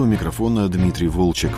У микрофона Дмитрий Волчек.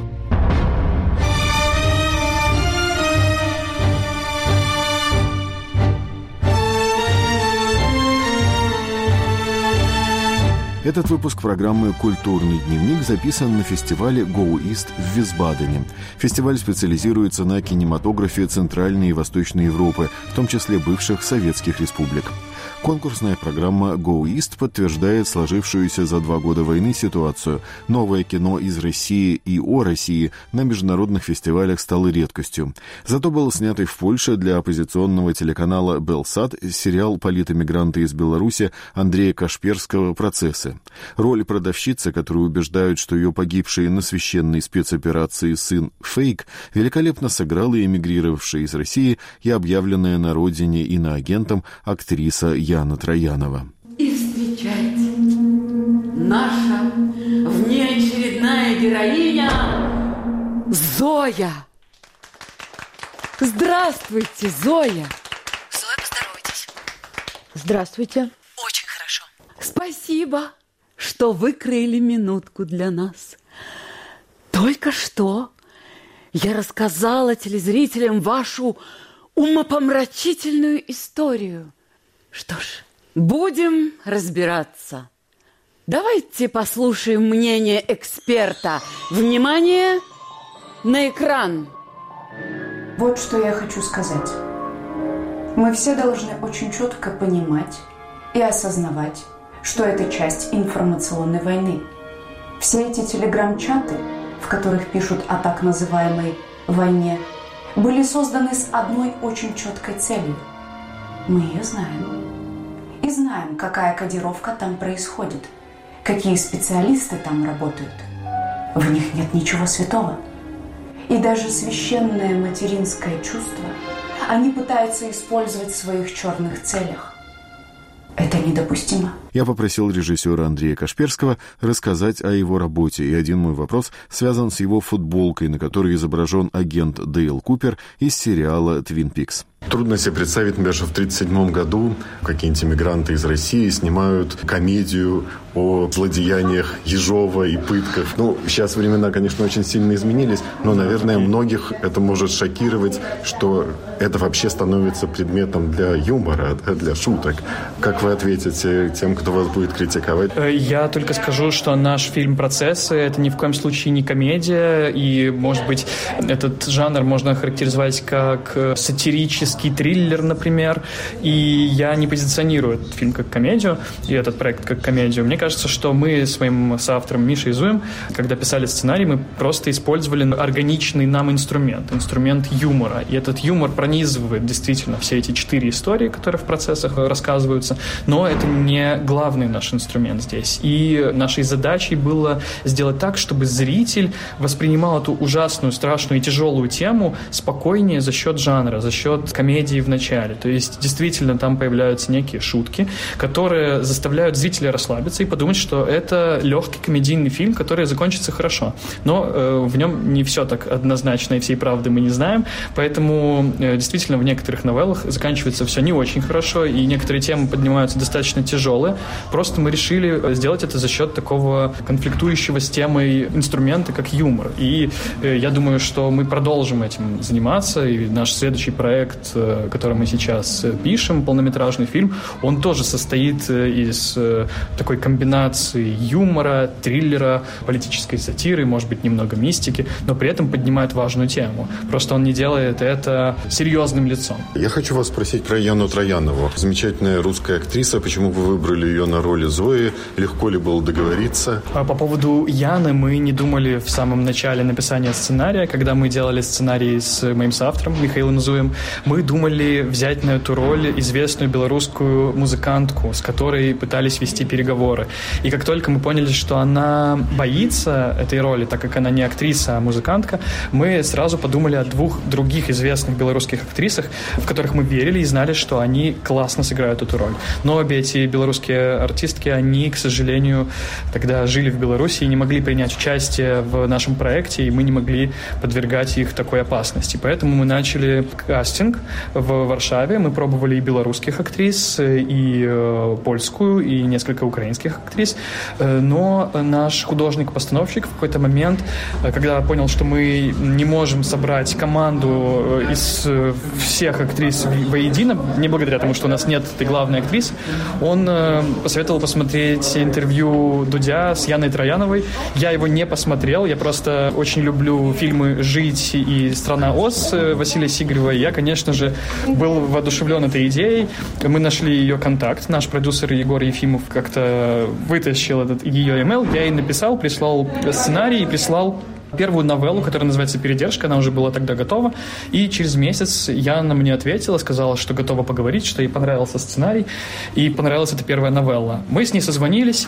Этот выпуск программы «Культурный дневник» записан на фестивале «Go East» в Висбадене. Фестиваль специализируется на кинематографе Центральной и Восточной Европы, в том числе бывших советских республик. Конкурсная программа «Go East» подтверждает сложившуюся за 2 года войны ситуацию. Новое кино из России и о России на международных фестивалях стало редкостью. Зато был снятый в Польше для оппозиционного телеканала «Белсат» сериал «Политэмигранты из Беларуси» Андрея Кашперского «Процессы». Роль продавщицы, которую убеждают, что ее погибший на священной спецоперации сын фейк, великолепно сыграла эмигрировавшая из России и объявленная на родине иноагентом актриса Яна Троянова. И встречайте, наша внеочередная героиня Зоя. Здравствуйте, Зоя. Зоя, поздоровайтесь. Здравствуйте. Очень хорошо. Спасибо, что выкроили минутку для нас. Только что я рассказала телезрителям вашу умопомрачительную историю. Что ж, будем разбираться. Давайте послушаем мнение эксперта. Внимание, на экран. Вот что я хочу сказать. Мы все должны очень четко понимать и осознавать, что это часть информационной войны. Все эти телеграм-чаты, в которых пишут о так называемой войне, были созданы с одной очень четкой целью. Мы ее знаем. И знаем, какая кодировка там происходит, какие специалисты там работают. В них нет ничего святого. И даже священное материнское чувство они пытаются использовать в своих черных целях. Это недопустимо. Я попросил режиссера Андрея Кашперского рассказать о его работе, и один мой вопрос связан с его футболкой, на которой изображен агент Дейл Купер из сериала «Твин Пикс». Трудно себе представить, например, что в 1937 году какие-нибудь иммигранты из России снимают комедию о злодеяниях Ежова и пытках. Сейчас времена, конечно, очень сильно изменились, но, наверное, многих это может шокировать, что это вообще становится предметом для юмора, для шуток. Как вы ответите тем, кто вас будет критиковать? Я только скажу, что наш фильм «Процессы» — это ни в коем случае не комедия, и, может быть, этот жанр можно охарактеризовать как сатирический триллер, например, и я не позиционирую этот фильм как комедию и этот проект как комедию. Мне кажется, что мы с моим соавтором Мишей Зуем, когда писали сценарий, мы просто использовали органичный нам инструмент юмора, и этот юмор пронизывает действительно все эти 4 истории, которые в «Процессах» рассказываются, но это не главный наш инструмент здесь. И нашей задачей было сделать так, чтобы зритель воспринимал эту ужасную, страшную и тяжелую тему спокойнее за счет жанра, за счет комедии в начале. То есть, действительно, там появляются некие шутки, которые заставляют зрителя расслабиться и подумать, что это легкий комедийный фильм, который закончится хорошо. Но в нем не все так однозначно, и всей правды мы не знаем, поэтому действительно в некоторых новеллах заканчивается все не очень хорошо, и некоторые темы поднимаются достаточно тяжелые. Просто мы решили сделать это за счет такого конфликтующего с темой инструмента, как юмор. И я думаю, что мы продолжим этим заниматься, и наш следующий проект, который мы сейчас пишем, полнометражный фильм, он тоже состоит из такой комбинации юмора, триллера, политической сатиры, может быть, немного мистики, но при этом поднимает важную тему. Просто он не делает это серьезным лицом. Я хочу вас спросить про Яну Троянову. Замечательная русская актриса. Почему вы выбрали ее на роли Зои? Легко ли было договориться? По поводу Яны мы не думали в самом начале написания сценария. Когда мы делали сценарий с моим соавтором Михаилом Зуем, мы думали взять на эту роль известную белорусскую музыкантку, с которой пытались вести переговоры. И как только мы поняли, что она боится этой роли, так как она не актриса, а музыкантка, мы сразу подумали о 2 других известных белорусских актрисах, в которых мы верили и знали, что они классно сыграют эту роль. Но обе эти белорусские белорусские артистки, они, к сожалению, тогда жили в Беларуси и не могли принять участие в нашем проекте, и мы не могли подвергать их такой опасности. Поэтому мы начали кастинг в Варшаве. Мы пробовали и белорусских актрис, и польскую, и несколько украинских актрис. Но наш художник-постановщик в какой-то момент, когда понял, что мы не можем собрать команду из всех актрис воедино, не благодаря тому, что у нас нет этой главной актрисы, он посоветовал посмотреть интервью Дудя с Яной Трояновой. Я его не посмотрел, я просто очень люблю фильмы «Жить» и «Страна Оз» Василия Сигарева. Я, конечно же, был воодушевлен этой идеей. Мы нашли ее контакт. Наш продюсер Егор Ефимов как-то вытащил ее email. Я ей написал, прислал сценарий и прислал первую новеллу, которая называется «Передержка», она уже была тогда готова, и через месяц Яна мне ответила, сказала, что готова поговорить, что ей понравился сценарий, и понравилась эта первая новелла. Мы с ней созвонились,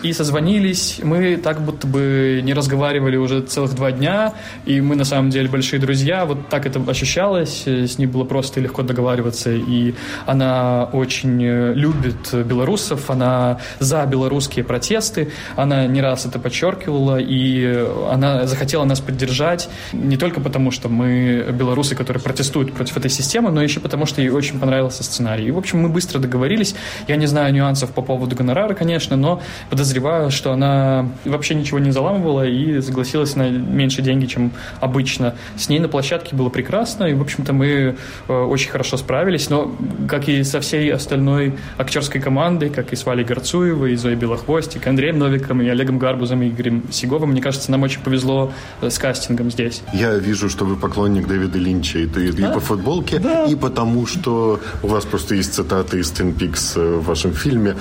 мы так будто бы не разговаривали уже целых 2 дня, и мы на самом деле большие друзья, вот так это ощущалось, с ней было просто и легко договариваться, и она очень любит белорусов, она за белорусские протесты, она не раз это подчеркивала, и она захотела нас поддержать не только потому, что мы белорусы, которые протестуют против этой системы, но еще потому, что ей очень понравился сценарий. И, в общем, мы быстро договорились. Я не знаю нюансов по поводу гонорара, конечно, но подозреваю, что она вообще ничего не заламывала и согласилась на меньше деньги, чем обычно. С ней на площадке было прекрасно, и, в общем-то, мы очень хорошо справились. Но, как и со всей остальной актерской командой, как и с Валей Горцуевой, и Зоей Белохвостик, Андреем Новиком, и Олегом Гарбузом, и Игорем Сиговым, мне кажется, нам очень повезло с кастингом здесь. Я вижу, что вы поклонник Дэвида Линча, и по футболке, и потому, что у вас просто есть цитаты из Twin Peaks в вашем фильме,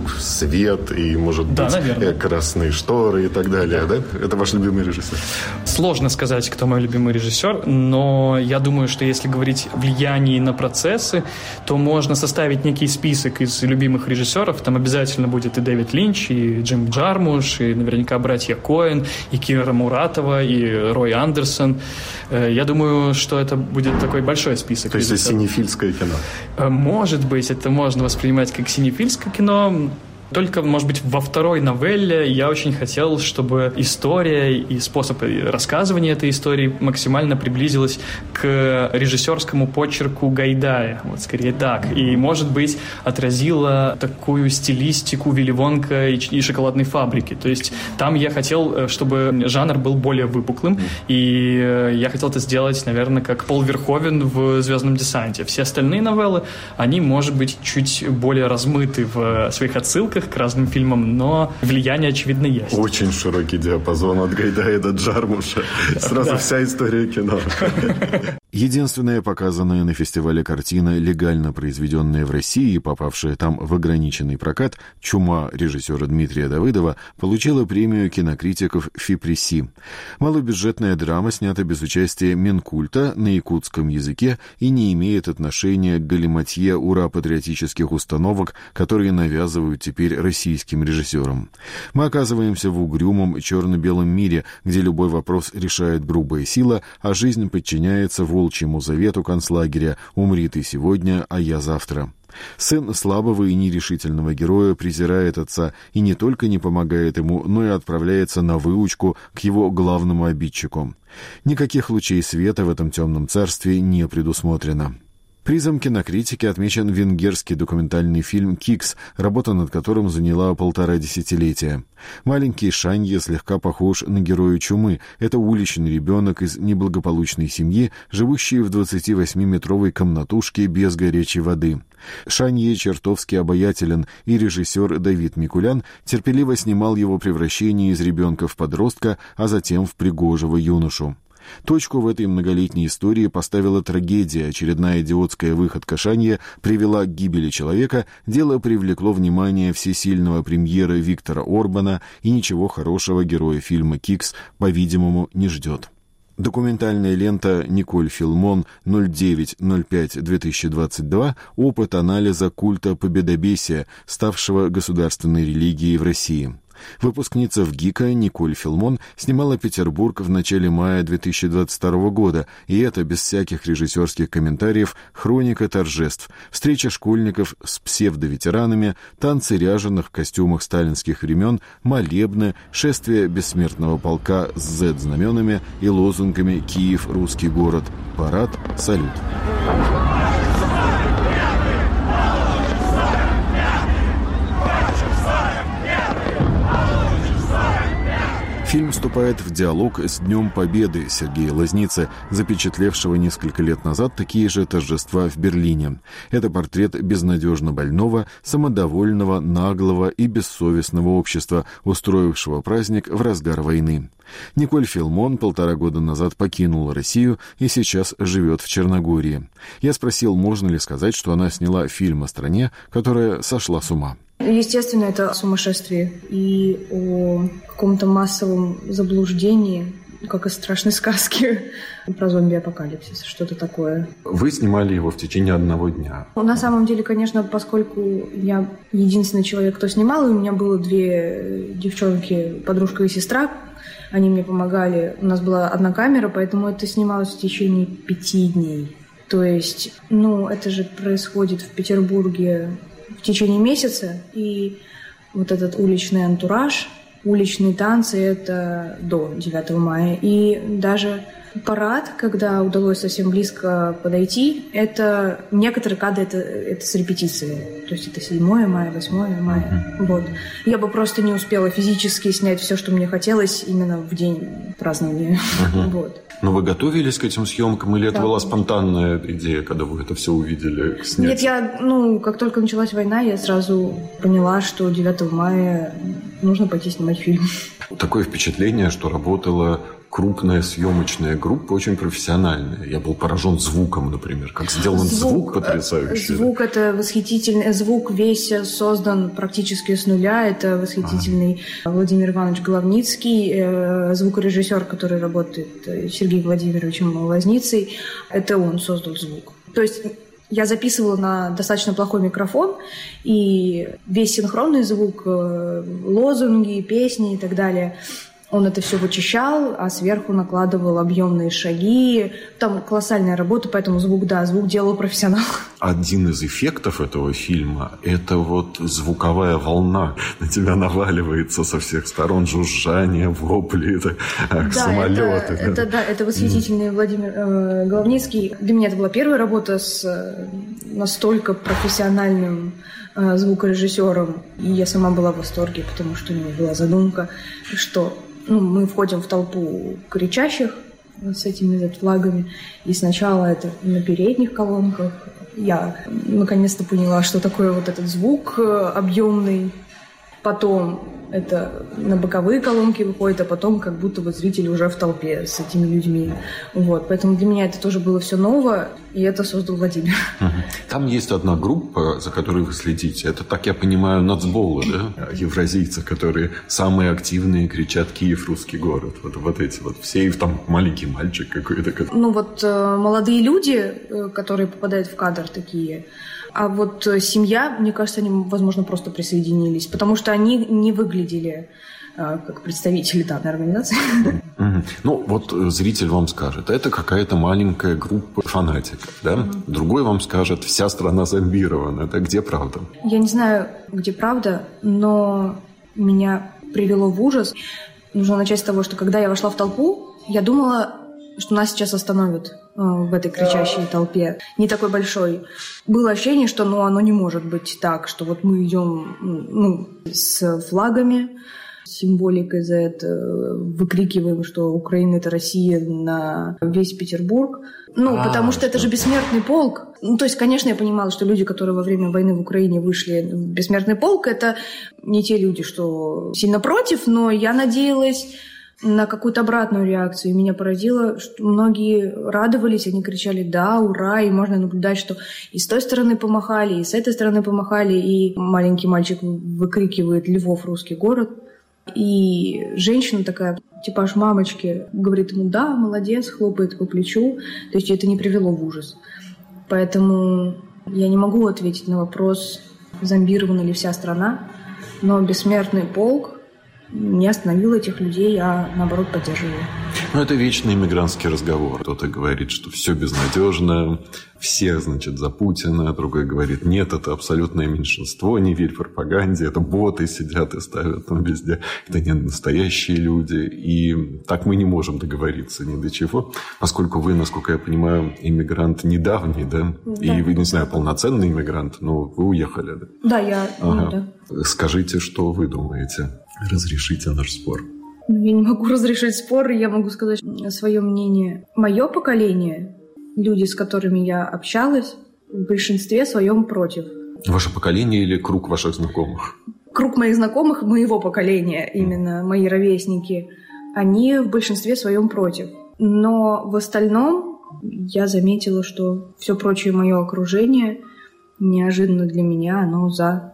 свет и, может быть, красные шторы и так далее, да? Это ваш любимый режиссер? Сложно сказать, кто мой любимый режиссер, но я думаю, что если говорить о влиянии на процессы, то можно составить некий список из любимых режиссеров, там обязательно будет и Дэвид Линч, и Джим Джармуш, и наверняка братья Коэн, и Кира Муратова, и Рой Андерсон. Я думаю, что это будет такой большой список. То есть это синефильское кино? Может быть, это можно воспринимать как синефильское кино. Только, может быть, во второй новелле я очень хотел, чтобы история и способ рассказывания этой истории максимально приблизилась к режиссерскому почерку Гайдая. Вот скорее так. И, может быть, отразила такую стилистику Вилли Вонка и шоколадной фабрики. То есть там я хотел, чтобы жанр был более выпуклым. И я хотел это сделать, наверное, как Пол Верховен в «Звездном десанте». Все остальные новеллы, они, может быть, чуть более размыты в своих отсылках к разным фильмам, но влияние, очевидно, есть. Очень широкий диапазон от Гайдая до Джармуша. Сразу вся история кино. Единственная показанная на фестивале картина, легально произведенная в России и попавшая там в ограниченный прокат, «Чума» режиссера Дмитрия Давыдова, получила премию кинокритиков «Фипреси». Малобюджетная драма снята без участия Минкульта на якутском языке и не имеет отношения к галиматье ура-патриотических установок, которые навязывают теперь российским режиссерам. Мы оказываемся в угрюмом черно-белом мире, где любой вопрос решает грубая сила, а жизнь подчиняется волчьему завету концлагеря «Умри ты сегодня, а я завтра». Сын слабого и нерешительного героя презирает отца и не только не помогает ему, но и отправляется на выучку к его главному обидчику. Никаких лучей света в этом темном царстве не предусмотрено. Призом кинокритики отмечен венгерский документальный фильм «Кикс», работа над которым заняла 1,5 десятилетия. Маленький Шанье слегка похож на героя «Чумы». Это уличный ребенок из неблагополучной семьи, живущий в 28-метровой комнатушке без горячей воды. Шанье чертовски обаятелен, и режиссер Давид Микулян терпеливо снимал его превращение из ребенка в подростка, а затем в пригожего юношу. Точку в этой многолетней истории поставила трагедия. Очередная идиотская выходка Шанье привела к гибели человека, дело привлекло внимание всесильного премьера Виктора Орбана, и ничего хорошего героя фильма «Кикс», по-видимому, не ждет. Документальная лента Николь Филмон 09.05.2022 «Опыт анализа культа победобесия, ставшего государственной религией в России». Выпускница ВГИКа Николь Филмон снимала «Петербург» в начале мая 2022 года, и это, без всяких режиссерских комментариев, хроника торжеств, встреча школьников с псевдоветеранами, танцы ряженых в костюмах сталинских времен, молебны, шествие бессмертного полка с Z-знаменами и лозунгами «Киев – русский город», парад, салют. Фильм вступает в диалог с Днем Победы Сергея Лозницы, запечатлевшего несколько лет назад такие же торжества в Берлине. Это портрет безнадежно больного, самодовольного, наглого и бессовестного общества, устроившего праздник в разгар войны. Николь Филмон 1,5 года назад покинула Россию и сейчас живет в Черногории. Я спросил, можно ли сказать, что она сняла фильм о стране, которая сошла с ума. Естественно, это о сумасшествии и о каком-то массовом заблуждении, как из страшной сказки про зомби-апокалипсис, что-то такое. Вы снимали его в течение 1 дня. На самом деле, конечно, поскольку я единственный человек, кто снимал, и у меня было 2 девчонки, подружка и сестра, они мне помогали. У нас была 1 камера, поэтому это снималось в течение 5 дней. То есть, это же происходит в Петербурге в течение месяца, и вот этот уличный антураж, уличные танцы — это до 9 мая. И даже парад, когда удалось совсем близко подойти, это некоторые кадры это с репетицией. То есть это 7 мая, 8 мая. Вот. Я бы просто не успела физически снять все, что мне хотелось именно в день празднования. Вот. Но вы готовились к этим съемкам, или это была спонтанная идея, когда вы это все увидели? Снять? Нет, как только началась война, я сразу поняла, что 9 мая нужно пойти снимать фильм. Такое впечатление, что работала крупная съемочная группа, очень профессиональная. Я был поражен звуком, например. Как сделан звук потрясающий. Звук это восхитительный. Звук весь создан практически с нуля. Это восхитительный Владимир Иванович Главницкий, звукорежиссер, который работает с Сергеем Владимировичем Лозницей. Это он создал звук. То есть я записывала на достаточно плохой микрофон, и весь синхронный звук, лозунги, песни и так далее, он это все вычищал, а сверху накладывал объемные шаги. Там колоссальная работа, поэтому звук делал профессионал. Один из эффектов этого фильма – это вот звуковая волна. На тебя наваливается со всех сторон жужжание, вопли, самолеты. Это восхитительный Владимир Главницкий. Для меня это была первая работа с настолько профессиональным звукорежиссером. И я сама была в восторге, потому что у меня была задумка, что мы входим в толпу кричащих с этими флагами, и сначала это на передних колонках. Я наконец-то поняла, что такое вот этот звук объемный. Потом это на боковые колонки выходит, а потом как будто бы зритель уже в толпе с этими людьми. Вот. Поэтому для меня это тоже было все ново, и это создал Владимир. Там есть одна группа, за которой вы следите. Это, так я понимаю, нацболы, да? Евразийцы, которые самые активные, кричат «Киев – русский город». Вот эти вот все, и там маленький мальчик какой-то. Молодые люди, которые попадают в кадр, такие. А вот семья, мне кажется, они, возможно, просто присоединились, потому что они не выглядели как представители данной организации. Зритель вам скажет, это какая-то маленькая группа фанатиков, да? Другой вам скажет, вся страна зомбирована. Это где правда? Я не знаю, где правда, но меня привело в ужас. Нужно начать с того, что когда я вошла в толпу, я думала, что нас сейчас остановят в этой кричащей толпе, не такой большой. Было ощущение, что оно не может быть так, что вот мы идем с флагами, символикой за это, выкрикиваем, что Украина — это Россия на весь Петербург. Потому что это же бессмертный полк. То есть, конечно, я понимала, что люди, которые во время войны в Украине вышли в бессмертный полк, это не те люди, что сильно против, но я надеялась на какую-то обратную реакцию. И меня поразило, что многие радовались, они кричали «да, ура», и можно наблюдать, что и с той стороны помахали, и с этой стороны помахали, и маленький мальчик выкрикивает «Львов, русский город». И женщина такая, типаж мамочки, говорит ему «да, молодец», хлопает по плечу. То есть это не привело в ужас. Поэтому я не могу ответить на вопрос, зомбирована ли вся страна, но бессмертный полк не остановила этих людей, а наоборот поддерживала. Ну, это вечный иммигрантский разговор. Кто-то говорит, что все безнадежно, все, значит, за Путина. Другой говорит, нет, это абсолютное меньшинство, не верь пропаганде, это боты сидят и ставят там везде. Это не настоящие люди. И так мы не можем договориться ни до чего. Поскольку вы, насколько я понимаю, иммигрант недавний, да? И вы, не знаю, полноценный иммигрант, но вы уехали, да? Да, я... Ага. Да. Скажите, что вы думаете? Разрешите наш спор. Я не могу разрешить спор, я могу сказать свое мнение. Мое поколение, люди, с которыми я общалась, в большинстве своем против. Ваше поколение или круг ваших знакомых? Круг моих знакомых, моего поколения, именно мои ровесники, они в большинстве своем против. Но в остальном я заметила, что все прочее мое окружение неожиданно для меня, оно за.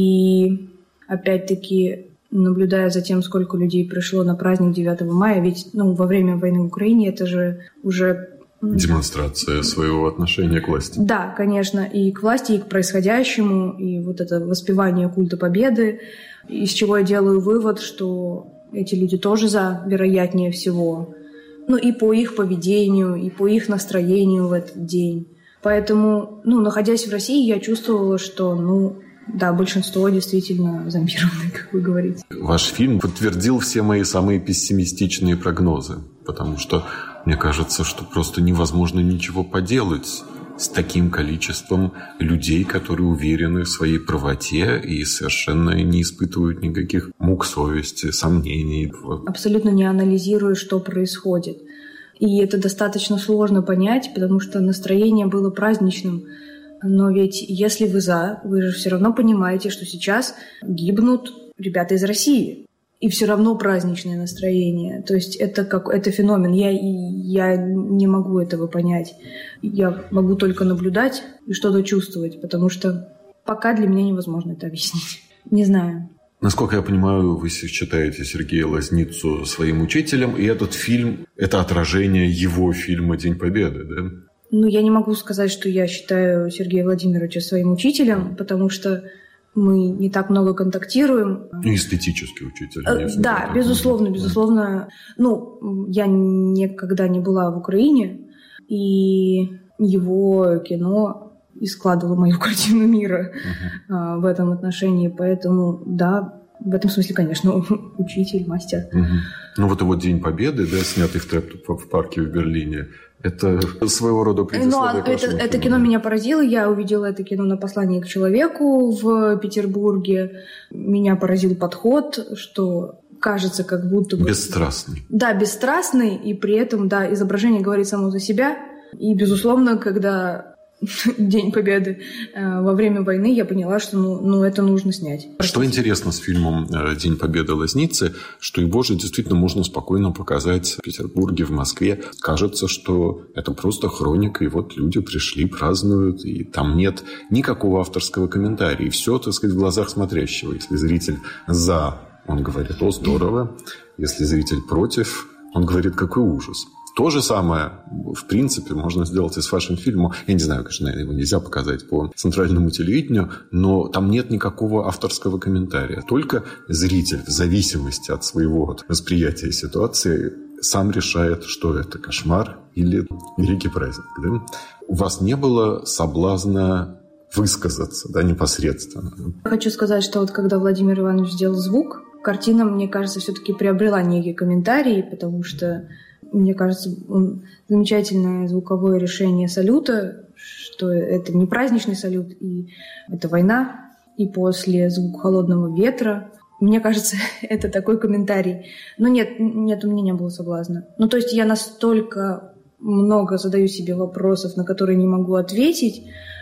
И опять-таки, наблюдая за тем, сколько людей пришло на праздник 9 мая, ведь во время войны в Украине это же уже... Демонстрация своего отношения к власти. Да, конечно, и к власти, и к происходящему, и вот это воспевание культа победы, из чего я делаю вывод, что эти люди тоже за, вероятнее всего. И по их поведению, и по их настроению в этот день. Поэтому, находясь в России, я чувствовала, что, да, большинство действительно зомбированы, как вы говорите. Ваш фильм подтвердил все мои самые пессимистичные прогнозы, потому что мне кажется, что просто невозможно ничего поделать с таким количеством людей, которые уверены в своей правоте и совершенно не испытывают никаких мук совести, сомнений. Абсолютно не анализируя, что происходит. И это достаточно сложно понять, потому что настроение было праздничным. Но ведь если вы за, вы же все равно понимаете, что сейчас гибнут ребята из России. И все равно праздничное настроение. То есть это феномен. Я не могу этого понять. Я могу только наблюдать и что-то чувствовать, потому что пока для меня невозможно это объяснить. Не знаю. Насколько я понимаю, вы считаете Сергея Лазницу своим учителем, и этот фильм – это отражение его фильма «День Победы», да? Я не могу сказать, что я считаю Сергея Владимировича своим учителем, потому что мы не так много контактируем. Эстетический учитель. Да, безусловно. Я никогда не была в Украине, и его кино и складывало мою картину мира в этом отношении. Поэтому, да, в этом смысле, конечно, учитель, мастер. Вот его «День Победы», да, снятый в парке в Берлине, это своего рода предисловие к вашему это кино меня поразило. Я увидела это кино на «Послании к человеку» в Петербурге. Меня поразил подход, что кажется, как будто бы... Бесстрастный. Да, бесстрастный, и при этом, да, изображение говорит само за себя. И, безусловно, когда День Победы во время войны, я поняла, что это нужно снять. Что интересно с фильмом «День Победы» Лазницы, что его же действительно можно спокойно показать в Петербурге, в Москве. Кажется, что это просто хроника, и вот люди пришли, празднуют, и там нет никакого авторского комментария. И все, так сказать, в глазах смотрящего. Если зритель «за», он говорит «о, здорово». Если зритель «против», он говорит «какой ужас». То же самое, в принципе, можно сделать и с вашим фильмом. Я не знаю, конечно, его нельзя показать по центральному телевидению, но там нет никакого авторского комментария. Только зритель, в зависимости от своего восприятия ситуации, сам решает, что это кошмар или великий праздник. Да? У вас не было соблазна высказаться, да, непосредственно? Хочу сказать, что когда Владимир Иванович сделал звук, картина, мне кажется, все-таки приобрела некие комментарии, потому что, мне кажется, замечательное звуковое решение салюта, что это не праздничный салют, и это война, и после звука холодного ветра. Мне кажется, это такой комментарий. Но нет, у меня не было соблазна. То есть я настолько много задаю себе вопросов, на которые не могу ответить,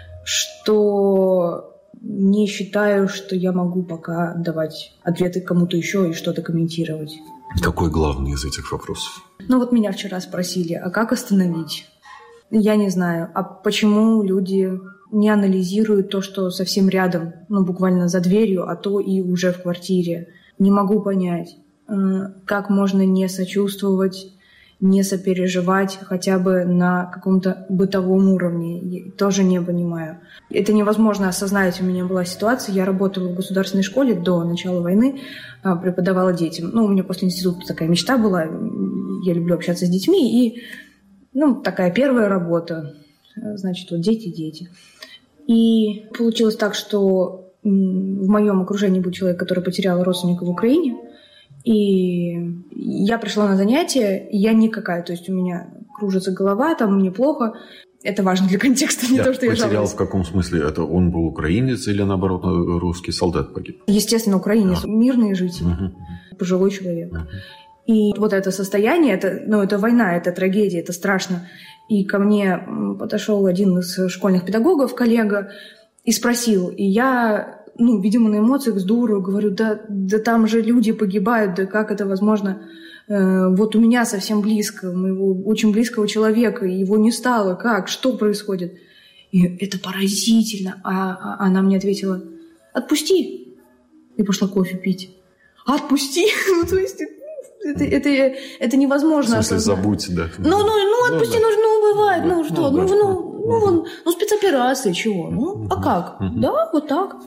что не считаю, что я могу пока давать ответы кому-то еще и что-то комментировать. Какой главный из этих вопросов? Меня вчера спросили, а как остановить? Я не знаю. А почему люди не анализируют то, что совсем рядом, буквально за дверью, а то и уже в квартире? Не могу понять, как можно не сочувствовать не сопереживать хотя бы на каком-то бытовом уровне. Я тоже не понимаю. Это невозможно осознать. У меня была ситуация, я работала в государственной школе до начала войны, преподавала детям. У меня после института такая мечта была. Я люблю общаться с детьми. И, такая первая работа. Значит, вот дети. И получилось так, что в моем окружении был человек, который потерял родственника в Украине. И я пришла на занятия, и я никакая. То есть у меня кружится голова, там мне плохо. Это важно для контекста, не то, что я жалуюсь. Потерял в каком смысле? Это он был украинец или, наоборот, русский солдат погиб? Естественно, украинец. Мирный житель. Пожилой человек. И вот это состояние, это война, это трагедия, это страшно. И ко мне подошел один из школьных педагогов, коллега, и спросил. И я, видимо, на эмоциях с дуру говорю, да там же люди погибают, да как это возможно? Вот у меня совсем близко, моего очень близкого человека, его не стало, как, что происходит? И это поразительно. А она мне ответила, отпусти. И пошла кофе пить. Отпусти? То есть это невозможно. В смысле, забудь, да? Отпусти, бывает, спецоперация, чего? А как? Да, вот так.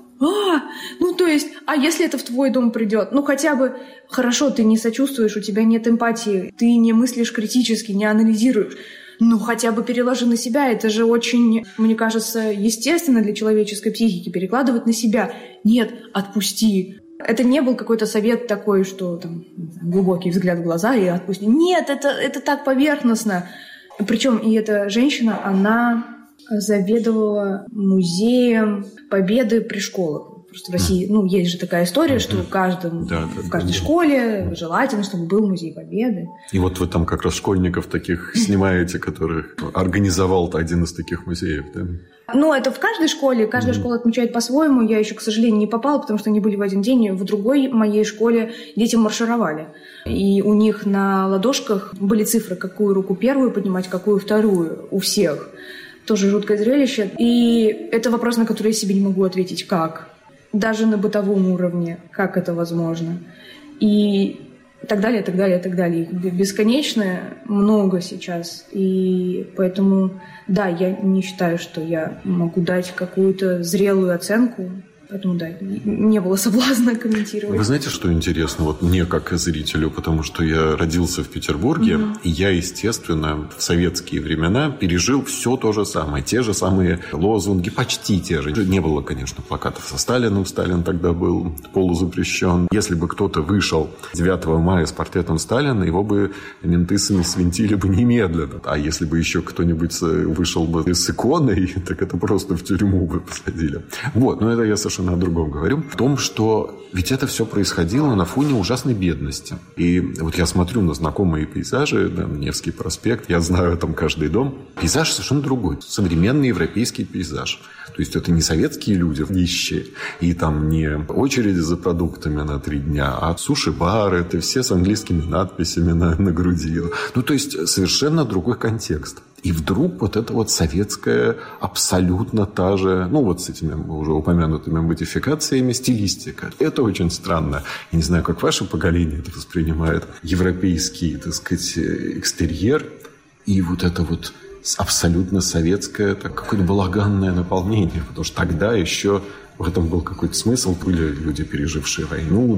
А если это в твой дом придет? Хотя бы, хорошо, ты не сочувствуешь, у тебя нет эмпатии, ты не мыслишь критически, не анализируешь. Хотя бы переложи на себя, это же очень, мне кажется, естественно для человеческой психики, перекладывать на себя. Нет, отпусти. Это не был какой-то совет такой, что там глубокий взгляд в глаза и отпусти. Нет, это так поверхностно. Причем и эта женщина, она заведовала музеем Победы при школах. Просто в России, есть же такая история, что в каждой школе желательно, чтобы был музей Победы. И вот вы там как раз школьников таких снимаете, которых организовал один из таких музеев, да? Это в каждой школе. Каждая школа отмечает по-своему. Я еще, к сожалению, не попала, потому что они были в один день. В другой моей школе дети маршировали. И у них на ладошках были цифры, какую руку первую поднимать, какую вторую. У всех. Тоже жуткое зрелище. И это вопрос, на который я себе не могу ответить. Как? Даже на бытовом уровне. Как это возможно? И так далее, так далее, так далее. Их бесконечно много сейчас. И поэтому, да, я не считаю, что я могу дать какую-то зрелую оценку. Поэтому, да, не было соблазна комментировать. Вы знаете, что интересно? Вот мне, как зрителю, потому что я родился в Петербурге, и я, естественно, в советские времена пережил все то же самое. Те же самые лозунги, почти те же. Не было, конечно, плакатов со Сталиным. Сталин тогда был полузапрещен. Если бы кто-то вышел 9 мая с портретом Сталина, его бы менты свинтили бы немедленно. А если бы еще кто-нибудь вышел бы с иконой, так это просто в тюрьму бы посадили. Но это я совершенно о другом говорю. В том, что ведь это все происходило на фоне ужасной бедности. И вот я смотрю на знакомые пейзажи, Невский проспект, я знаю там каждый дом. Пейзаж совершенно другой. Современный европейский пейзаж. То есть это не советские люди нищие, и там не очереди за продуктами на 3 дня, а суши-бары, это все с английскими надписями на груди. То есть совершенно другой контекст. И вдруг вот эта вот советская, абсолютно та же, с этими уже упомянутыми модификациями, стилистика. Это очень странно. Я не знаю, как ваше поколение это воспринимает. Европейский, так сказать, экстерьер и вот это вот абсолютно советское, какое-то балаганное наполнение. Потому что тогда еще в этом был какой-то смысл. Были люди, пережившие войну,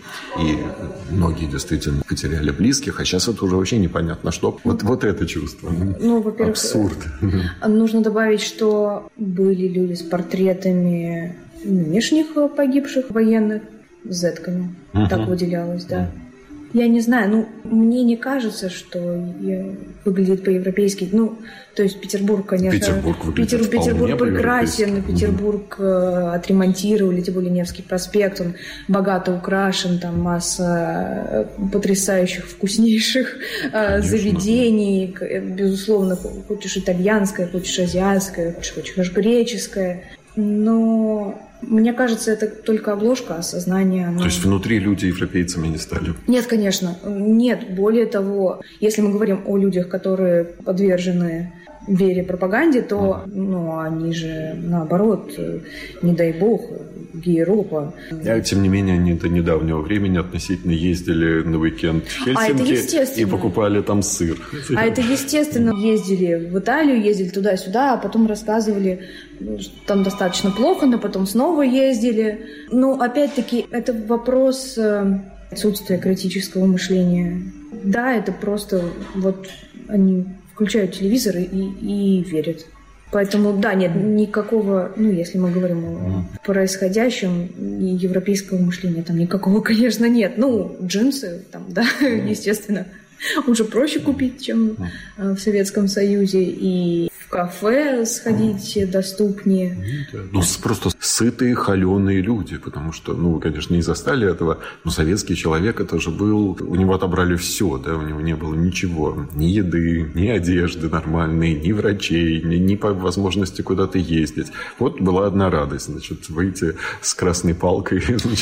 и многие действительно потеряли близких, а сейчас это уже вообще непонятно что. Вот это чувство. Во-первых, абсурд. Нужно добавить, что были люди с портретами нынешних погибших военных, с зетками. Так выделялось, да. Я не знаю, мне не кажется, что выглядит по-европейски. То есть Петербург, конечно... Петербург прекрасен, Петербург отремонтировали, тем более Невский проспект, он богато украшен, там масса потрясающих, вкуснейших заведений. Безусловно, хочешь итальянское, хочешь азиатское, хочешь греческое. Но мне кажется, это только обложка, осознание. То есть внутри люди европейцами не стали? Нет, конечно. Нет. Более того, если мы говорим о людях, которые подвержены вере пропаганде, то они же, наоборот, не дай бог, Европа. Тем не менее, они до недавнего времени относительно ездили на уикенд в Хельсинки и покупали там сыр. А это естественно. Ездили в Италию, ездили туда-сюда, а потом рассказывали, что там достаточно плохо, но потом снова ездили. Опять-таки, это вопрос отсутствия критического мышления. Да, это просто они включают телевизор и верят. Поэтому, да, нет никакого, если мы говорим о происходящем, европейского мышления там никакого, конечно, нет. Джинсы там, да, естественно, уже проще купить, чем в Советском Союзе. И в кафе сходить доступнее. Просто сытые, холеные люди, потому что, вы, конечно, не застали этого, но советский человек это же был, у него отобрали все, да, у него не было ничего, ни еды, ни одежды нормальной, ни врачей, ни по возможности куда-то ездить. Вот была одна радость, выйти с красной палкой,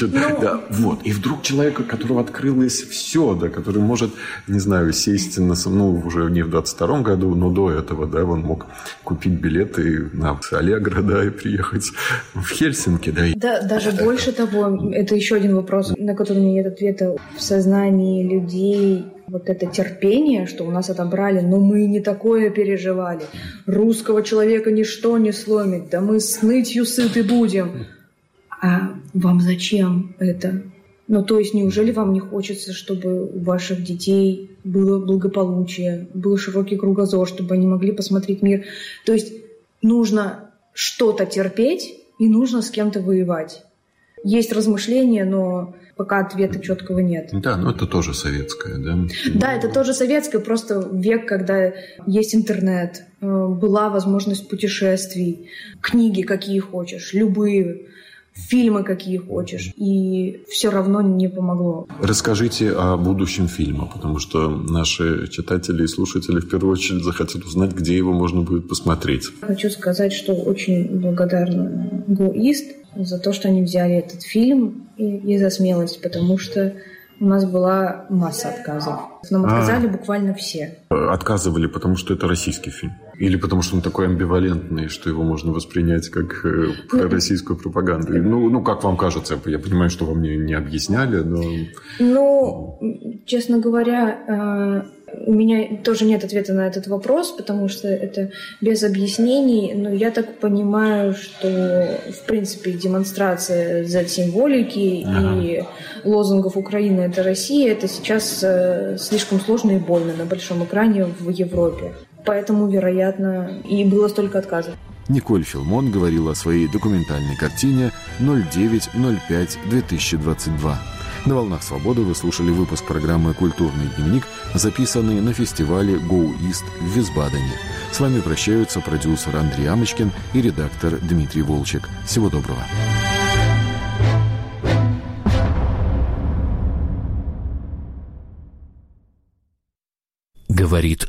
и вдруг человек, у которого открылось все, да, который может, не знаю, сесть уже не в 22-м году, но до этого, да, он мог купить билеты на Аллегро, да, и приехать в Хельсинки, да. Да, даже больше того, это еще один вопрос, на который у меня нет ответа. В сознании людей вот это терпение, что у нас отобрали, но мы не такое переживали. Русского человека ничто не сломит, да мы с нытью сыты будем. А вам зачем это? То есть неужели вам не хочется, чтобы у ваших детей было благополучие, был широкий кругозор, чтобы они могли посмотреть мир? То есть нужно что-то терпеть и нужно с кем-то воевать. Есть размышления, но пока ответа четкого нет. Да, это тоже советское, да? Да, это тоже советское, просто век, когда есть интернет, была возможность путешествий, книги какие хочешь, любые, фильмы какие хочешь, и все равно не помогло. Расскажите о будущем фильма, потому что наши читатели и слушатели в первую очередь захотят узнать, где его можно будет посмотреть. Хочу сказать, что очень благодарна Go East за то, что они взяли этот фильм и за смелость, потому что у нас была масса отказов. Нам отказали буквально все. Отказывали, потому что это российский фильм? Или потому что он такой амбивалентный, что его можно воспринять как пророссийскую пропаганду? Как вам кажется? Я понимаю, что вам не объясняли, но... Честно говоря, у меня тоже нет ответа на этот вопрос, потому что это без объяснений. Но я так понимаю, что, в принципе, демонстрация Z-символики и лозунгов «Украина – это Россия» – это сейчас слишком сложно и больно на большом экране в Европе. Поэтому, вероятно, и было столько отказов. Николь Филмон говорила о своей документальной картине «09.05.2022». На «Волнах Свободы» вы слушали выпуск программы «Культурный дневник», записанный на фестивале Go East в Висбадене. С вами прощаются продюсер Андрей Амочкин и редактор Дмитрий Волчек. Всего доброго. Говорит